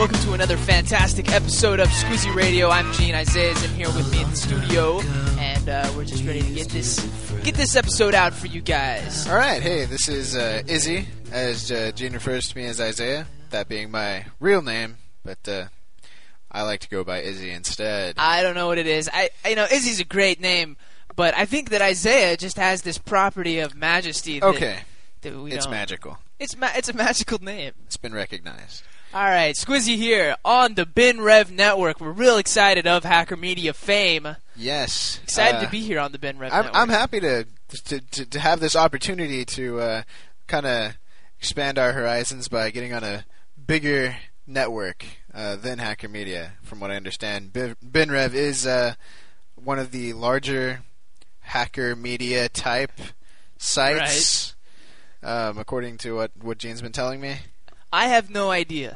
welcome to another fantastic episode of Squizzy Radio. I'm Gene. Isaiah's in here with me in the studio, and we're just ready to get this episode out for you guys. All right, hey, this is Izzy, as Gene refers to me as Isaiah, that being my real name, but I like to go by Izzy instead. I don't know what it is. Izzy's a great name, but I think that Isaiah just has this property of majesty. Okay, that we it's don't. magical. It's a magical name. It's been recognized. All right, Squizzy here on the BinRev Network. We're real excited of Hacker Media fame. Yes. Excited to be here on the BinRev Network. I'm happy to have this opportunity to kind of expand our horizons by getting on a bigger network than Hacker Media. From what I understand, BinRev is one of the larger Hacker Media type sites, according to what Gene's been telling me. I have no idea.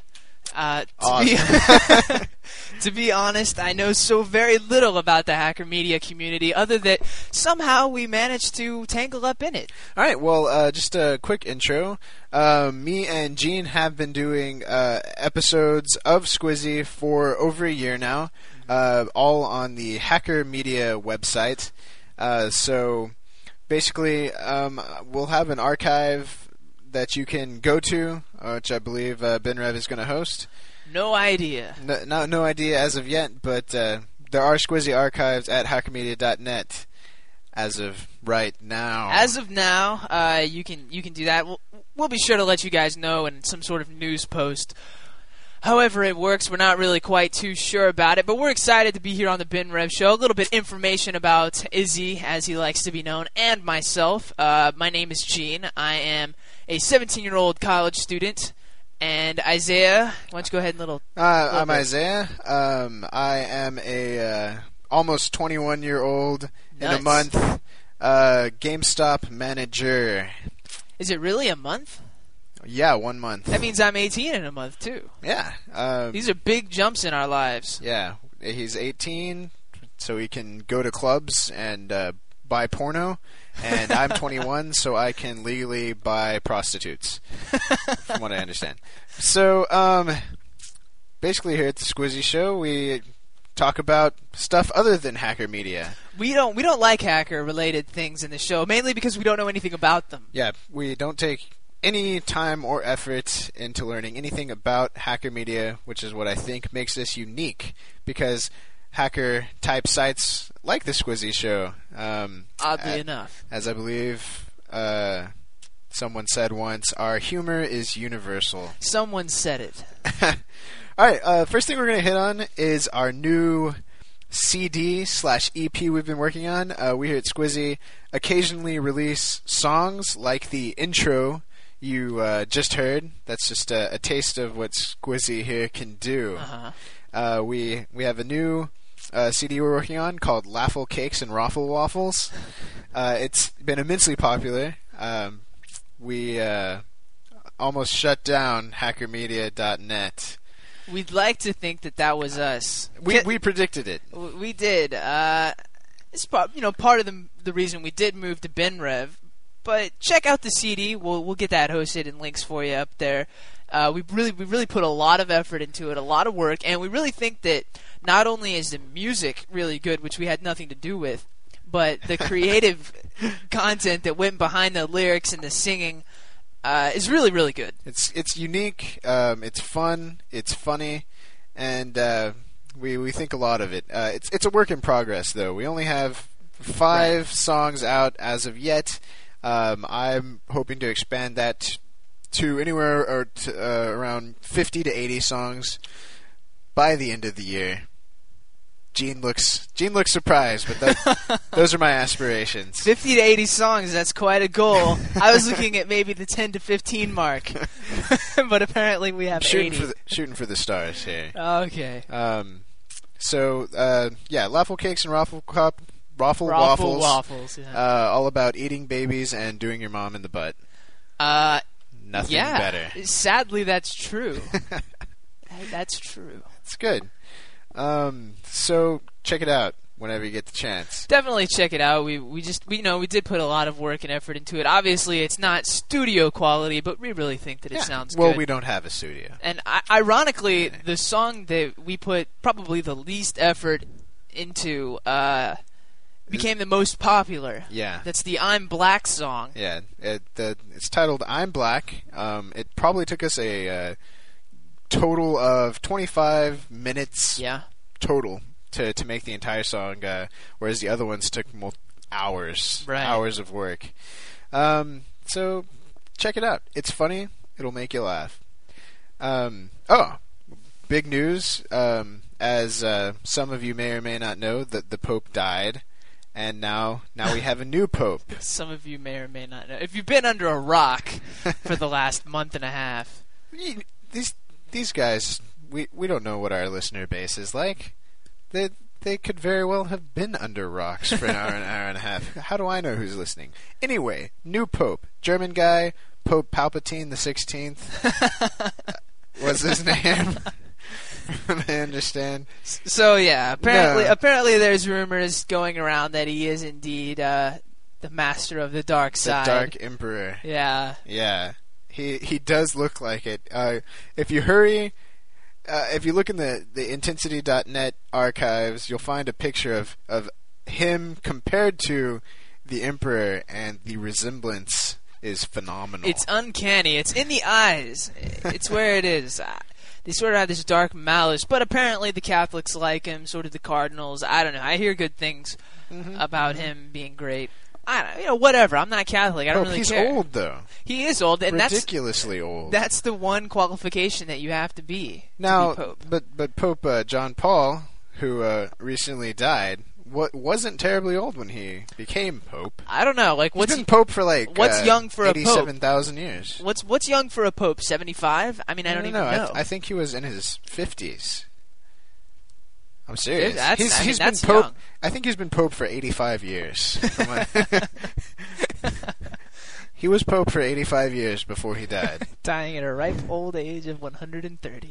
Awesome. To be honest, I know so very little about the Hacker Media community, other that somehow we managed to tangle up in it. All right, well, just a quick intro. Me and Gene have been doing episodes of Squizzy for over a year now, all on the Hacker Media website. So basically, we'll have an archive that you can go to, which I believe BinRev is going to host. No idea. No idea as of yet, but there are Squizzy archives at hackermedia.net as of right now. As of now, you can do that. We'll be sure to let you guys know in some sort of news post. However it works, we're not really quite too sure about it, but we're excited to be here on the BinRev Show. A little bit information about Izzy, as he likes to be known, and myself. My name is Gene. I am a 17-year-old college student. And Isaiah, why don't you go ahead and I'm Isaiah. I am a almost 21-year-old in a month GameStop manager. Is it really a month? Yeah, 1 month. That means I'm 18 in a month, too. Yeah. These are big jumps in our lives. Yeah. He's 18, so he can go to clubs and buy porno. And I'm 21, so I can legally buy prostitutes, from what I understand. So, basically here at the Squizzy Show, we talk about stuff other than Hacker Media. We don't like hacker-related things in the show, mainly because we don't know anything about them. Yeah, we don't take any time or effort into learning anything about Hacker Media, which is what I think makes this unique, because hacker-type sites like the Squizzy Show, oddly enough, as I believe someone said once, our humor is universal. Someone said it. All right, first thing we're going to hit on is our new CD/EP we've been working on. We here at Squizzy occasionally release songs like the intro you just heard. That's just a taste of what Squizzy here can do. Uh-huh. We have a new CD we're working on called Laffle Cakes and Raffle Waffles. It's been immensely popular. We almost shut down hackermedia.net. We'd like to think that was us. We predicted it. We did. It's part of the reason we did move to BinRev. But check out the CD. We'll get that hosted and links for you up there. We really put a lot of effort into it, a lot of work, and we really think that not only is the music really good, which we had nothing to do with, but the creative content that went behind the lyrics and the singing is really, really good. It's unique. It's fun. It's funny, and we think a lot of it. It's a work in progress, though. We only have 5 songs out as of yet. I'm hoping to expand that to anywhere or to, around 50 to 80 songs by the end of the year. Gene looks surprised, but those are my aspirations. 50 to 80 songs, that's quite a goal. I was looking at maybe the 10 to 15 mark, but apparently we have 80. Shooting for the stars here. Okay. So, Laffle Cakes and Raffle Waffles. Waffles, yeah. All about eating babies and doing your mom in the butt. Nothing better. Sadly, that's true. That's true. It's good. So check it out. whenever you get the chance. Definitely check it out. We did put a lot of work and effort into it. Obviously, it's not studio quality, but we really think that it sounds good. Well, we don't have a studio. And ironically, the song that we put probably the least effort into became the most popular. Yeah. That's the I'm Black song. Yeah. It's titled I'm Black. It probably took us a total of 25 minutes total to make the entire song, whereas the other ones took hours of work. So check it out. It's funny. It'll make you laugh. Big news. As some of you may or may not know, that the Pope died, and now we have a new Pope. Some of you may or may not know. If you've been under a rock for the last month and a half, these guys, we don't know what our listener base is like. They could very well have been under rocks for an hour and a half. How do I know who's listening? Anyway, new Pope, German guy, Pope Palpatine the 16th. What's his name? I understand. So yeah, apparently there's rumors going around that he is indeed the master of the dark side. The Dark Emperor. Yeah. Yeah. He does look like it. If you hurry, if you look in the Intensity.net archives, you'll find a picture of him compared to the Emperor, and the resemblance is phenomenal. It's uncanny. It's in the eyes. It's where it is. They sort of have this dark malice, but apparently the Catholics like him, sort of the Cardinals. I don't know. I hear good things about him being great. I don't, whatever. I'm not Catholic. I don't really care. He's old, though. He is old, and ridiculously old. That's the one qualification that you have to be now. To be Pope. But Pope John Paul, who recently died, wasn't terribly old when he became Pope. I don't know. Like, he's been Pope for what's young for a Pope? 87,000 years. What's young for a Pope? 75? I mean, I don't even know. I think he was in his 50s. I'm serious. He's been Pope. Young. I think he's been Pope for 85 years. He was Pope for 85 years before he died. Dying at a ripe old age of 130.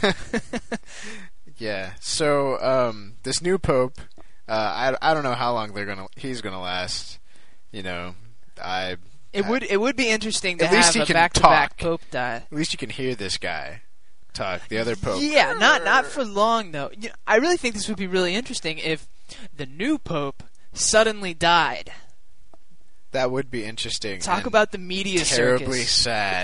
Yeah. So this new Pope, I don't know how long he's gonna last. You know, It would be interesting to at least have he a can back-to-back talk. Pope die. At least you can hear this guy talk. The other Pope. Yeah, not for long though. I really think this would be really interesting if the new Pope suddenly died. That would be interesting. Talk about the media terribly circus. Sad.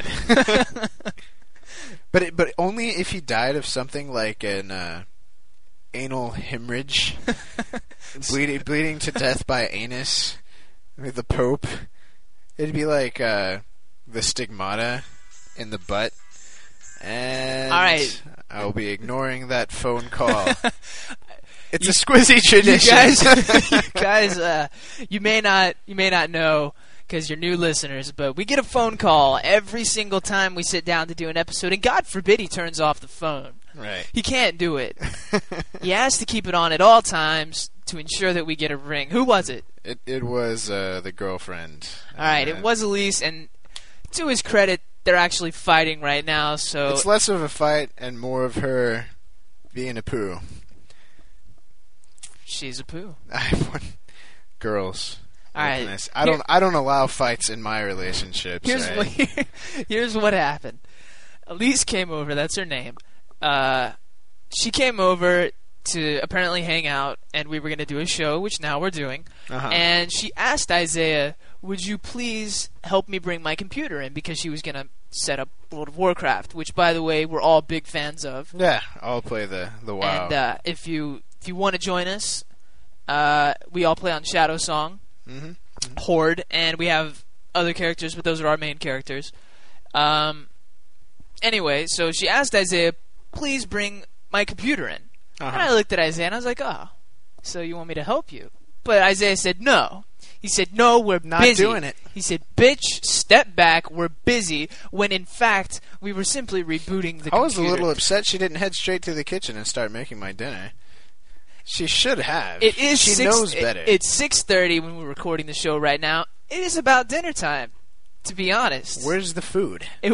But only if he died of something like an anal hemorrhage, bleeding to death by anus. With the Pope, it'd be like the stigmata in the butt. And all right, I'll be ignoring that phone call. It's a squizzy tradition. You guys, you may not know because you're new listeners, but we get a phone call every single time we sit down to do an episode, and God forbid he turns off the phone. Right. He can't do it. He has to keep it on at all times to ensure that we get a ring. Who was it? It was the girlfriend. All right, it was Elise, and to his credit, they're actually fighting right now. So it's less of a fight and more of her being a poo. She's a poo. Girls. All right. I don't allow fights in my relationships. Here's what happened. Elise came over. That's her name. She came over to apparently hang out, and we were going to do a show, which now we're doing. And she asked Isaiah, "Would you please help me bring my computer in?" Because she was going to set up World of Warcraft, which, by the way, we're all big fans of. Yeah, I'll play the WoW. And if you want to join us, we all play on Shadow Song, Horde, and we have other characters, but those are our main characters. Anyway, so she asked Isaiah, "Please bring my computer in." And I looked at Isaiah and I was like, "Oh, so you want me to help you?" But Isaiah said no. He said, "No, we're not busy." doing it. He said, "Bitch, step back. We're busy." When in fact, we were simply rebooting the computer. I was a little upset she didn't head straight to the kitchen and start making my dinner. She should have. It is. She knows better. It's 6:30 when we're recording the show right now. It is about dinner time, to be honest. Where's the food? It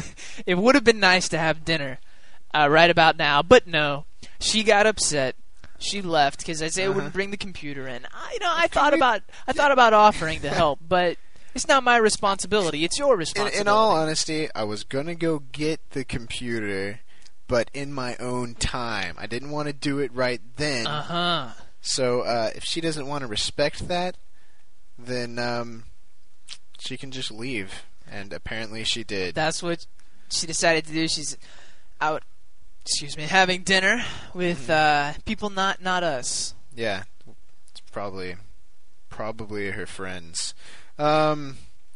would have been nice to have dinner right about now, but no. She got upset. She left because Isaiah wouldn't bring the computer in. I thought about offering to help, but it's not my responsibility. It's your responsibility. In all honesty, I was gonna go get the computer, but in my own time. I didn't want to do it right then. So if she doesn't want to respect that, then she can just leave. And apparently she did. That's what she decided to do. She's out, having dinner with people not us. Yeah, it's probably her friends. 10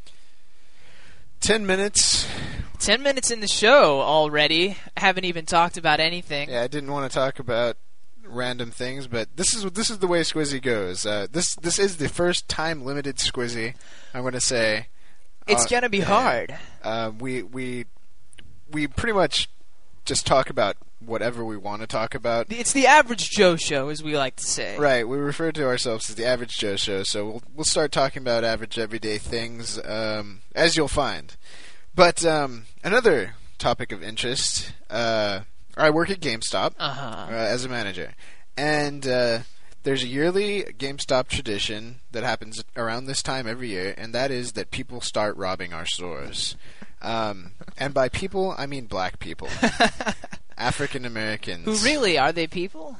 minutes. 10 minutes in the show already. Haven't even talked about anything. Yeah, I didn't want to talk about random things, but this is the way Squizzy goes. This is the first time limited Squizzy. I'm going to say it's going to be hard. We pretty much just talk about whatever we want to talk about. It's the Average Joe Show, as we like to say. Right. We refer to ourselves as the Average Joe Show, so we'll start talking about average, everyday things, as you'll find. But another topic of interest. I work at GameStop as a manager, and there's a yearly GameStop tradition that happens around this time every year, and that is that people start robbing our stores. And by people, I mean black people. African Americans. Who really? Are they people?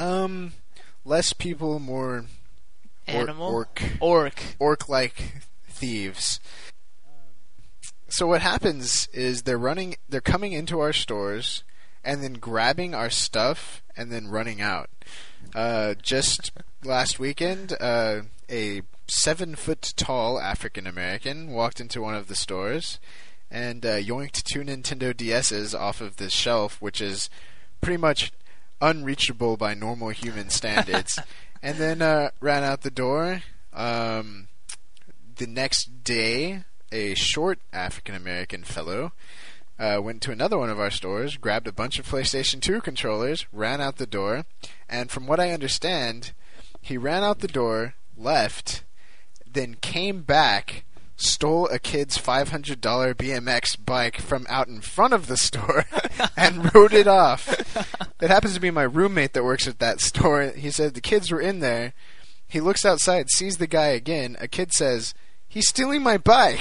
Less people, more animal? Orc-like thieves. So what happens is they're coming into our stores and then grabbing our stuff and then running out. Just last weekend, a 7-foot-tall African American walked into one of the stores and yoinked 2 Nintendo DSs off of the shelf, which is pretty much unreachable by normal human standards, and then ran out the door. The next day, a short African-American fellow went to another one of our stores, grabbed a bunch of PlayStation 2 controllers, ran out the door, and from what I understand, he ran out the door, left, then came back, stole a kid's $500 BMX bike from out in front of the store and rode it off. It happens to be my roommate that works at that store. He said the kids were in there. He looks outside, sees the guy again. A kid says, "He's stealing my bike."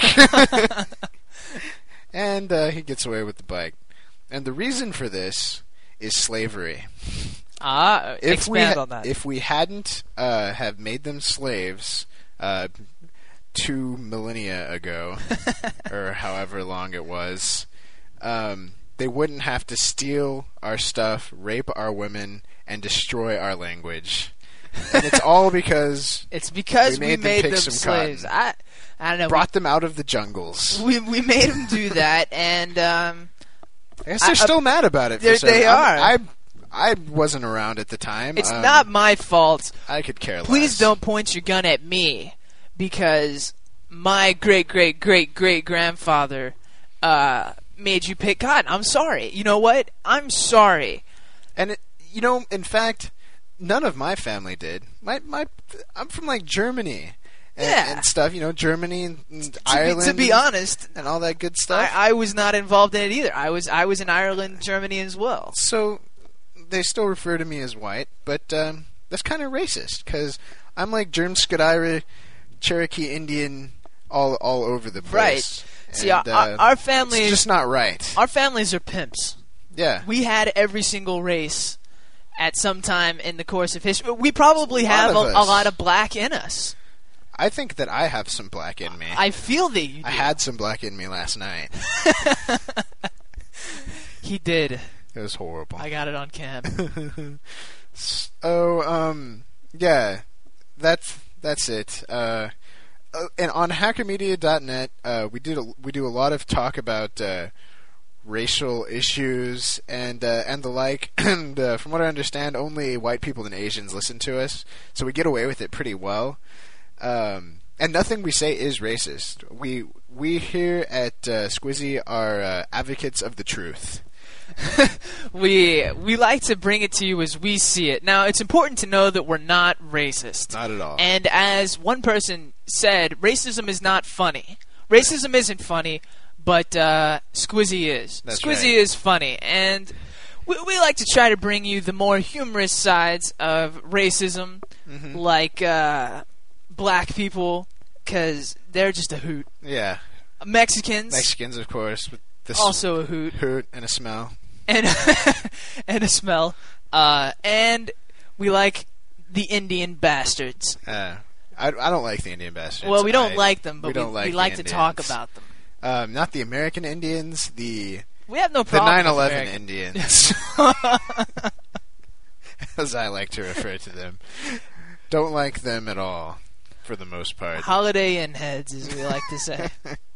And he gets away with the bike. And the reason for this is slavery. Expand on that. If we hadn't have made them slaves 2 millennia ago, or however long it was, they wouldn't have to steal our stuff, rape our women, and destroy our language. And it's all because we made them slaves. I don't know. Brought them out of the jungles. We made them do that, and I guess they're still mad about it. They are. I wasn't around at the time. It's not my fault. I could care less. Please don't point your gun at me, because my great-great-great-great-grandfather made you pick cotton. I'm sorry. You know what? I'm sorry. And in fact, none of my family did. I'm from like Germany and stuff. Germany and Ireland. To be honest, and all that good stuff. I was not involved in it either. I was in Ireland, Germany as well. So they still refer to me as white, but that's kind of racist because I'm like Germ Scudira, Cherokee Indian, all over the place. Right. See, our family is just not right. Our families are pimps. Yeah. We had every single race at some time in the course of history. We probably have a lot of black in us. I think that I have some black in me. I feel that you do. I had some black in me last night. He did. It was horrible. I got it on cam. Yeah, that's it. And on hackermedia.net, we do a lot of talk about racial issues and the like. And from what I understand, only white people and Asians listen to us, so we get away with it pretty well. And nothing we say is racist. We here at Squizzy are advocates of the truth. We like to bring it to you as we see it. Now, it's important to know that we're not racist. Not at all. And as one person said, racism is not funny. Racism isn't funny, but Squizzy is. That's Squizzy right. is funny. And We like to try to bring you the more humorous sides of racism, like black people, because they're just a hoot. Yeah. Mexicans, of course, with this also a hoot. Hoot and a smell. And and a smell. And we like the Indian bastards. I don't like the Indian bastards. Well, we don't like them, but we like to talk about them. Not the American Indians, we have no problem the 9/11 with Indians, as I like to refer to them. Don't like them at all, for the most part. Holiday Inn heads, as we like to say.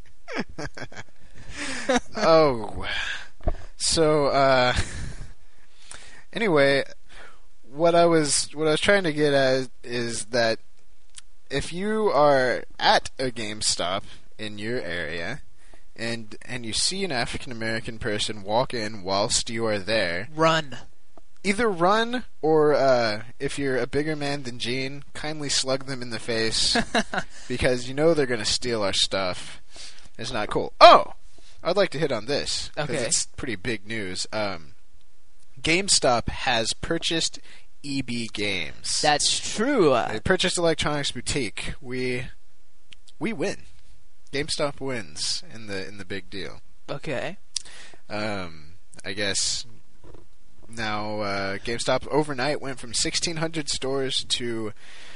Oh, so anyway, what I was trying to get at is that if you are at a GameStop in your area and you see an African American person walk in whilst you are there, run. Either run or, if you're a bigger man than Gene, kindly slug them in the face because you know they're going to steal our stuff. It's not cool. Oh! I'd like to hit on this because it's pretty big news. GameStop has purchased EB Games. That's true. They purchased Electronics Boutique. We win. GameStop wins in the big deal. Okay. I guess now GameStop overnight went from 1,600 stores to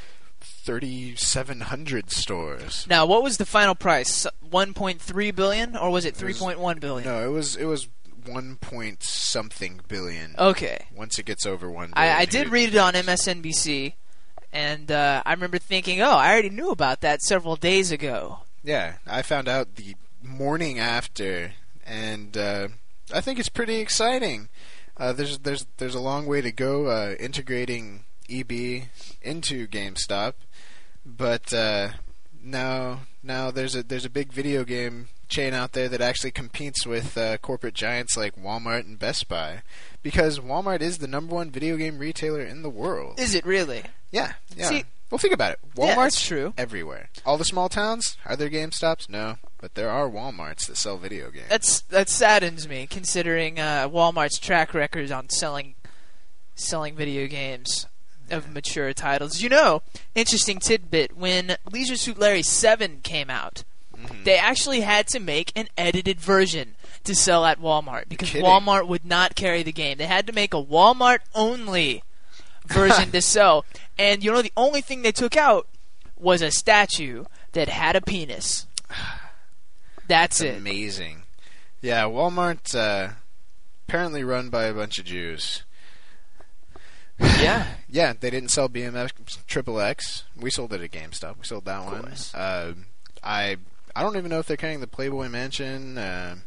3,700 stores. Now, what was the final price? 1.3 billion, or was it 3.1 billion? No, it was 1 point something billion. Okay. Once it gets over 1 billion. I did read it on MSNBC, and I remember thinking, I already knew about that several days ago. Yeah, I found out the morning after, and I think it's pretty exciting. There's a long way to go integrating EB into GameStop, but now there's a big video game chain out there that actually competes with corporate giants like Walmart and Best Buy, because Walmart is the #1 video game retailer in the world. Is it really? Yeah. See, well, think about it. Walmart's Walmart's true. Everywhere. All the small towns, are there GameStops? No, but there are Walmarts that sell video games. That saddens me, considering Walmart's track record on selling video games of mature titles. Interesting tidbit, when Leisure Suit Larry 7 came out, they actually had to make an edited version to sell at Walmart because Walmart would not carry the game. They had to make a Walmart-only version to sell. And the only thing they took out was a statue that had a penis. That's it. Amazing. Yeah, Walmart apparently run by a bunch of Jews. Yeah. Yeah, they didn't sell BMX XXX. We sold it at GameStop. We sold that one. I don't even know if they're carrying the Playboy Mansion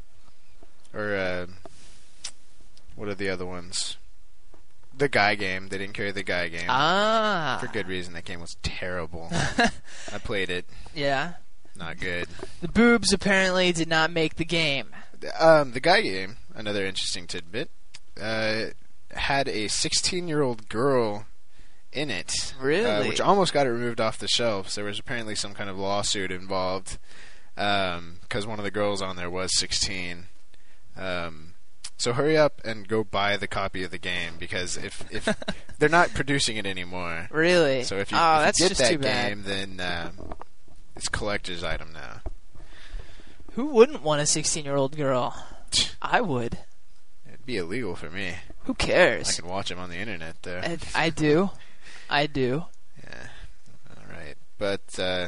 or what are the other ones? The Guy game. They didn't carry the Guy game. For good reason. That game was terrible. I played it. Yeah. Not good. The boobs apparently did not make the game. The Guy game, another interesting tidbit, had a 16-year-old girl in it. Really? Which almost got it removed off the shelves. There was apparently some kind of lawsuit involved because one of the girls on there was 16. So hurry up and go buy the copy of the game, because if they're not producing it anymore. Really? So if you that's get just that too bad. game, then it's a collector's item now. Who wouldn't want a 16-year-old girl? I would. It'd be illegal for me. Who cares? I can watch them on the internet, though. I do. Yeah. All right. But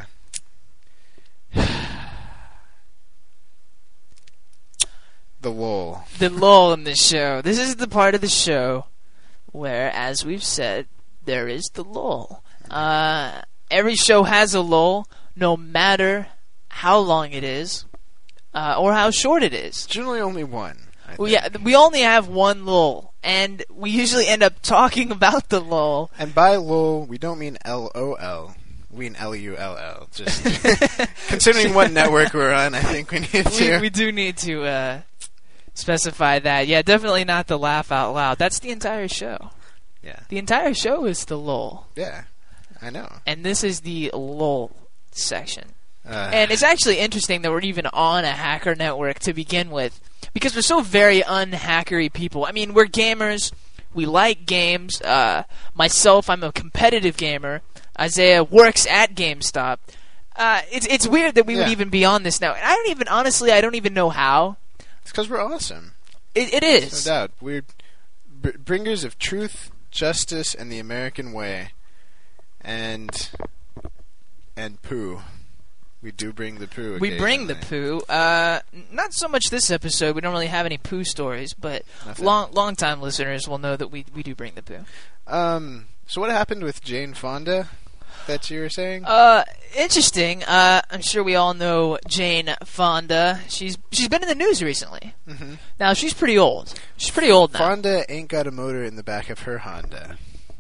the lull. The lull in the show. This is the part of the show where, as we've said, there is the lull. Every show has a lull, no matter how long it is or how short it is. Generally only one. Well, yeah, we only have one lull, and we usually end up talking about the lull. And by lull, we don't mean LOL. We mean LULL. Just considering what network we're on, I think we need to. We do need to specify that. Yeah, definitely not the laugh out loud. That's the entire show. Yeah. The entire show is the lull. Yeah, I know. And this is the lull section. And it's actually interesting that we're even on a hacker network to begin with, because we're so very unhackery people. I mean, we're gamers. We like games. Myself, I'm a competitive gamer. Isaiah works at GameStop. It's weird that we would even be on this now. And I don't even know how. It's because we're awesome. It is. No doubt. We're bringers of truth, justice, and the American way. And poo. We do bring the poo occasionally. We bring the poo. Not so much this episode. We don't really have any poo stories, but long-time listeners will know that we do bring the poo. So what happened with Jane Fonda that you were saying? Interesting. I'm sure we all know Jane Fonda. She's been in the news recently. Mm-hmm. Now, she's pretty old. She's pretty old now. Fonda ain't got a motor in the back of her Honda.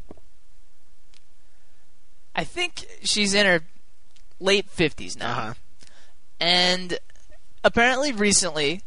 I think she's in her late 50s now. Uh-huh. And apparently recently,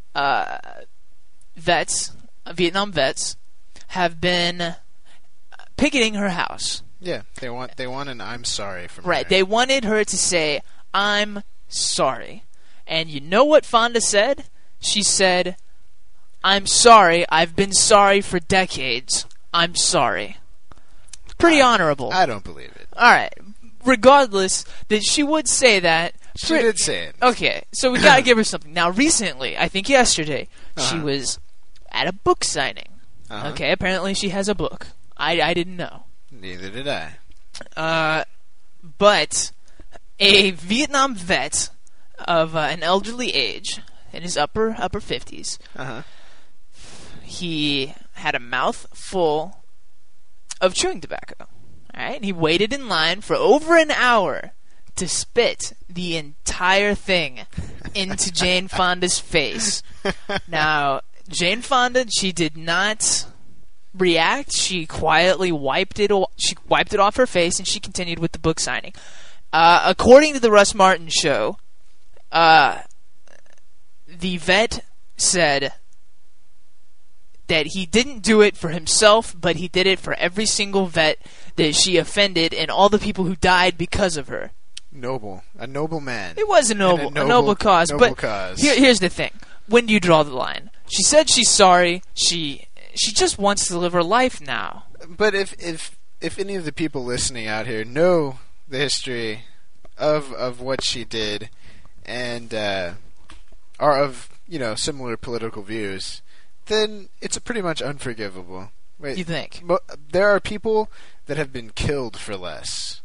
Vietnam vets, have been picketing her house. Yeah, they want an I'm sorry from Right, her. they wanted her to say, I'm sorry. And you know what Fonda said? She said, I'm sorry, I've been sorry for decades. I'm sorry. Pretty honorable. I don't believe it. Alright, regardless, that she would say that. She did say it. Okay, so we gotta give her something. Now, recently, I think yesterday, she Uh-huh. was at a book signing. Uh-huh. Okay, apparently she has a book. I didn't know. Neither did I. But a Vietnam vet of an elderly age, in his upper 50s, Uh-huh. he had a mouth full of chewing tobacco. All right, and he waited in line for over an hour to spit the entire thing into Jane Fonda's face. Now, Jane Fonda, she did not react. She quietly wiped it off her face, and she continued with the book signing. According to the Russ Martin show, the vet said that he didn't do it for himself, but he did it for every single vet that she offended and all the people who died because of her. A noble man. It was a noble cause. Noble But cause. here's the thing: when do you draw the line? She said she's sorry. She just wants to live her life now. But if any of the people listening out here know the history of what she did and are of similar political views, then it's pretty much unforgivable. Wait, You think? There are people that have been killed for less.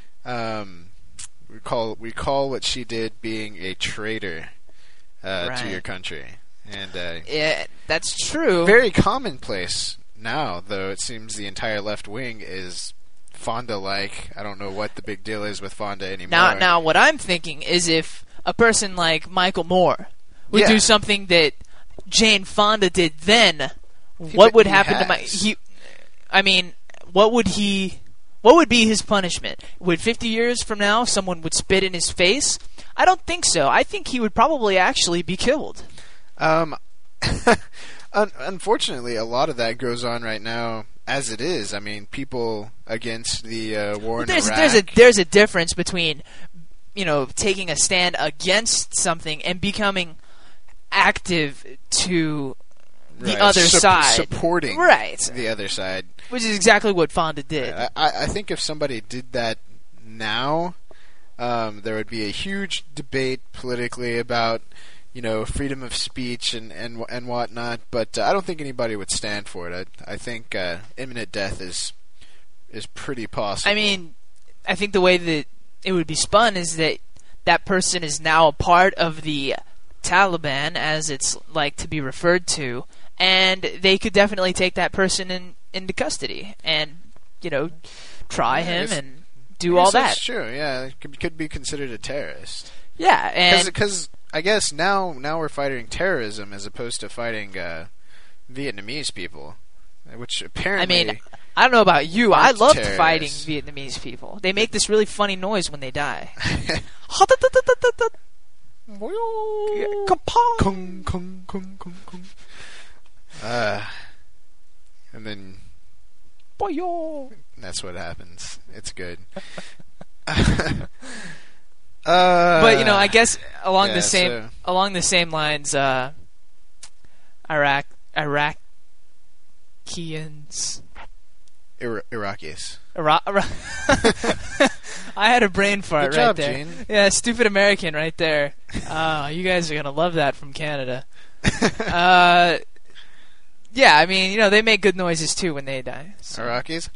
We call what she did being a traitor to your country, and Yeah, that's true. very commonplace now. Though it seems the entire left wing is Fonda-like. I don't know what the big deal is with Fonda anymore. Now, what I'm thinking is if a person like Michael Moore would Yeah. do something that Jane Fonda did then, what would happen to what would be his punishment? Would 50 years from now someone would spit in his face? I don't think so. I think he would probably actually be killed. Unfortunately, a lot of that goes on right now as it is. I mean, people against the war in Iraq. There's a difference between taking a stand against something and becoming active to the Right, other side, supporting right, the other side. which is exactly what Fonda did. I think if somebody did that now, there would be a huge debate politically about freedom of speech and whatnot. But I don't think anybody would stand for it. I think imminent death is pretty possible. I mean, I think the way that it would be spun is that person is now a part of the Taliban, as it's like to be referred to, and they could definitely take that person into custody and try him and do all that. That's true. Yeah, could be considered a terrorist. Yeah, and Because I guess now we're fighting terrorism as opposed to fighting Vietnamese people, which apparently. I mean, I don't know about you. I aren't loved terrorists. fighting Vietnamese people. They make this really funny noise when they die. Kung, kung, kung, kung, kung. And then that's what happens. It's good. But I guess along the same lines, Iraqians. Iraqis. I had a brain fart Good right job, there. Gene. Yeah, stupid American right there. Oh, you guys are gonna love that from Canada. Yeah, I mean, they make good noises too when they die. So. Iraqis?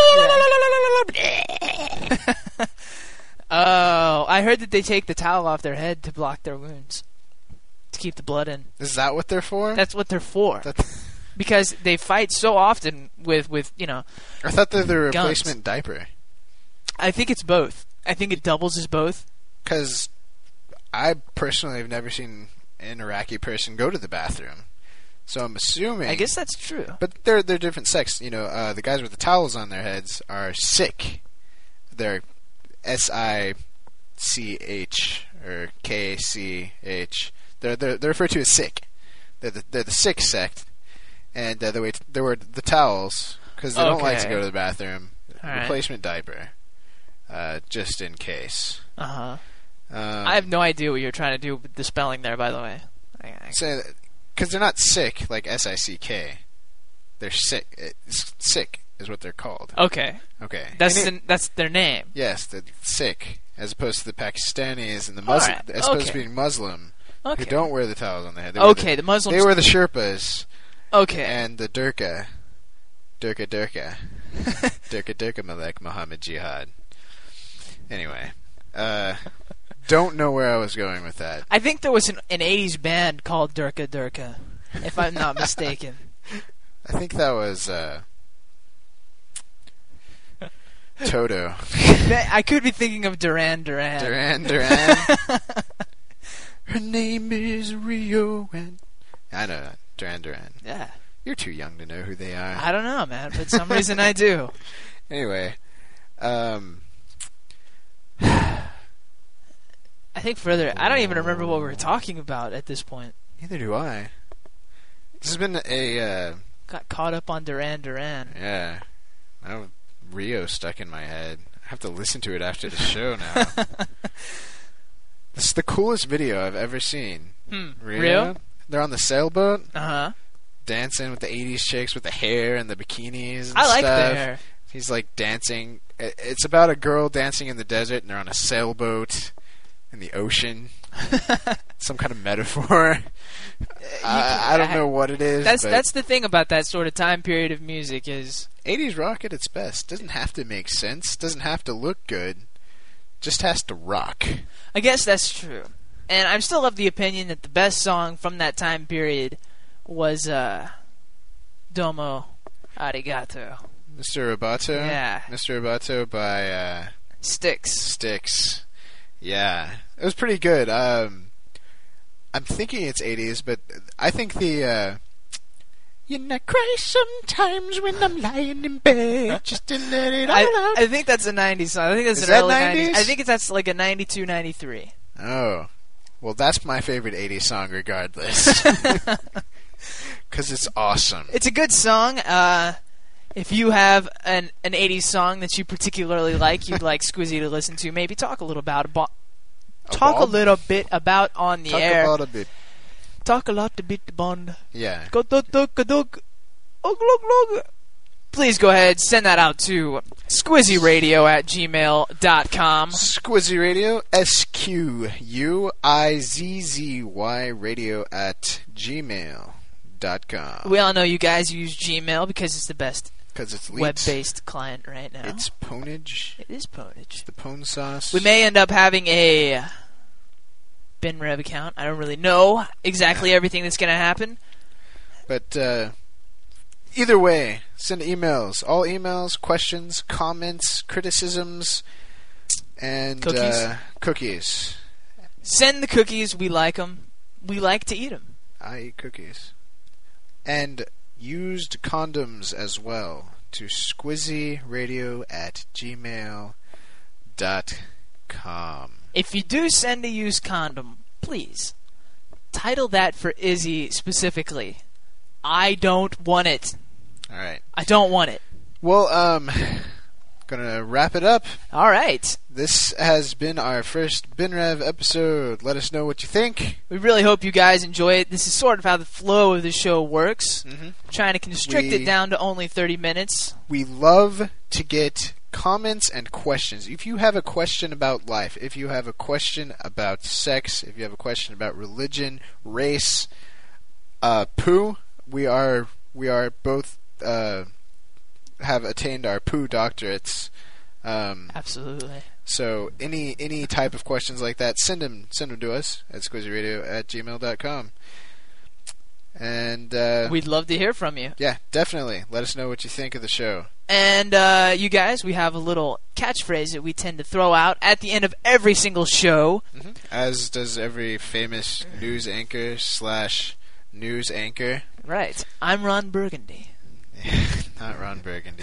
Oh, I heard that they take the towel off their head to block their wounds, to keep the blood in. Is that what they're for? That's what they're for. Because they fight so often with I thought they're the replacement guns. diaper. I think it's both. I think it doubles as both. Because I personally have never seen an Iraqi person go to the bathroom. So I'm assuming... I guess that's true. But they're different sects. The guys with the towels on their heads are Sikh. They're S-I-C-H or K-C-H. They're referred to as Sikh. They're the Sikh sect. And they wear the towels because they don't like to go to the bathroom. Replacement diaper. Just in case. Uh-huh. I have no idea what you're trying to do with the spelling there, by the way. Because they're not sick like S-I-C-K. They're sick. Sick is what they're called. Okay. That's their name. Yes, the Sikh, as opposed to the Pakistanis and the Muslim, as opposed to being Muslim, who don't wear the towels on their head. The Muslims. They wear the Sherpas. Okay. And the Durka. Durka Malek Muhammad Jihad. Anyway. Don't know where I was going with that. I think there was an 80s band called Durka, if I'm not mistaken. I think that was Toto. I could be thinking of Duran Duran. Her name is Rio. I know that. Duran. Yeah. You're too young to know who they are. I don't know, man. For some reason I do. Anyway. I think further, I don't even remember what we were talking about at this point. Neither do I. This has been a... Got caught up on Duran Duran. Yeah. I have Rio stuck in my head. I have to listen to it after the show now. This is the coolest video I've ever seen. Rio? They're on the sailboat. Uh-huh. Dancing with the 80s chicks with the hair and the bikinis and I like stuff. the hair. He's like dancing. It's about a girl dancing in the desert and they're on a sailboat in the ocean. Some kind of metaphor. I don't know what it is. That's the thing about that sort of time period of music is 80s rock at its best. Doesn't have to make sense. Doesn't have to look good. Just has to rock. I guess that's true. And I'm still of the opinion that the best song from that time period was Domo Arigato. Mr. Roboto? Yeah. Mr. Roboto by Styx. Yeah. It was pretty good. I'm thinking it's 80s, but I think the I cry sometimes when I'm lying in bed just to let it all out. I think that's a 90s song. I think that's Is an that early 90s? 90s. I think that's like a 92, 93. Oh. Well, that's my favorite 80s song regardless. Because it's awesome. It's a good song. If you have an 80s song that you particularly like, you'd like Squizzy to listen to, maybe talk a little bit about on the air. Talk about a bit. Talk a lot to beat the bond. Yeah. Please go ahead, send that out to squizzyradio@gmail.com. Squizzy Radio, SQUIZZY radio @gmail.com. We all know you guys use Gmail because it's the best Because it's leet. web-based client right now. It's Pwnage. It is Pwnage. The Pwn sauce. We may end up having a BinRev account. I don't really know exactly everything that's going to happen. But either way, send emails. All emails, questions, comments, criticisms, and cookies. Send the cookies. We like them. We like to eat them. I eat cookies. And used condoms as well to squizzyradio@gmail.com. If you do send a used condom, please title that for Izzy specifically. I don't want it. All right. I don't want it. Well, gonna wrap it up. All right. This has been our first BinRev episode. Let us know what you think. We really hope you guys enjoy it. This is sort of how the flow of the show works. Mm-hmm. Trying to constrict it down to only 30 minutes. We love to get comments and questions. If you have a question about life, if you have a question about sex, if you have a question about religion, race, poo, we are both have attained our poo doctorates. Absolutely. So any type of questions like that, send them to us at squizzyradio@gmail.com. And we'd love to hear from you. Yeah, definitely. Let us know what you think of the show. And you guys, we have a little catchphrase that we tend to throw out at the end of every single show. Mm-hmm. As does every famous news anchor / news anchor. Right. I'm Ron Burgundy. Not Ron Burgundy.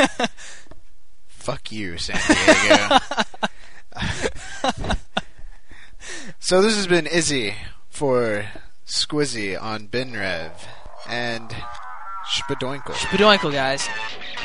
Fuck you, San Diego. So this has been Izzy for Squizzy on BinRev and Spadoinkle. Spadoinkle, guys.